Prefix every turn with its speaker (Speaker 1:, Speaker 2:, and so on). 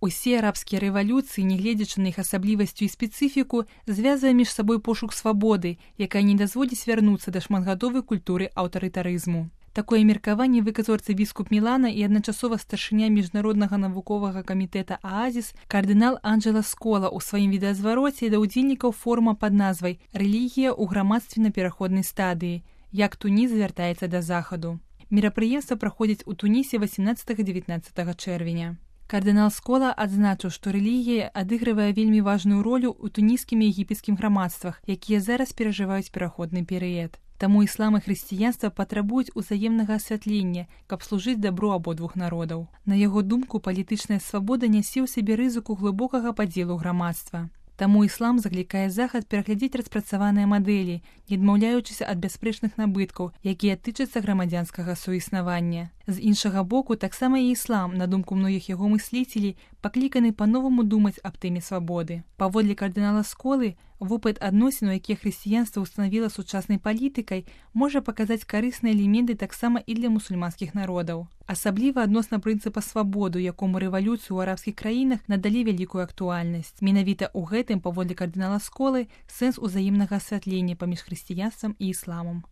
Speaker 1: Усе арабскія рэвалюцыі, нягледзячы на іх асаблівасцю і спецыфіку, звязвае між сабой пошук свабоды, якая не дазволіць вярнуцца да шматгадовай культуры аўтарытарызму. Такое меркаванне выказаў арцыбіскуп Мілана і адначасова старшыня міжнароднага навуковага камітэта «Аазіс» кардынал Анджела Скола ў сваім відэазвароце да ўдзельнікаў форума пад назвай «Рэлігія ў грамадстве на пераходнай стадыі. Як Туніс звяртаецца да захаду». Мерапрыемства праходзіць у Тунісе 18-19 чэрвеня. Кардынал Скола адзначыў, што рэлігія адыгрывае вельмі важную ролю ў туніскім і егіпецкім грамадствах, якія зараз перажываюць пераходны перыяд. Таму іслам і хрысціянства патрабуюць узаемнага асвятлення, каб служыць дабру абодвух народаў. На яго думку, палітычная свабода нясе ў сабе рызыку глыбокага падзелу грамадства. Таму іслам заклікае захад пераглядзець распрацаваныя мадэлі, не адмаўляючыся ад бясспрэчных набыткаў, якія тычацца грамадзянскага суіснавання. З іншага боку, таксама і іслам, на думку многіх яго мысліцелей, пакліканы па-новаму думаць аб тэме свабоды. Паводле кардынала Сколы, вопыт адносін, у якія хрысціянства ўстанавіла сучаснай палітыкай, можа паказаць карысныя элементы таксама і для мусульманскіх народаў. Асабліва адносна прынцыпа свабоды, якому рэвалюцыю ў арабскіх краінах надалі вялікую актуальнасць. Менавіта ў гэтым, паводле кардынала Сколы, сэнс узаемнага асвятлення паміж хрысціянствам і ісламам.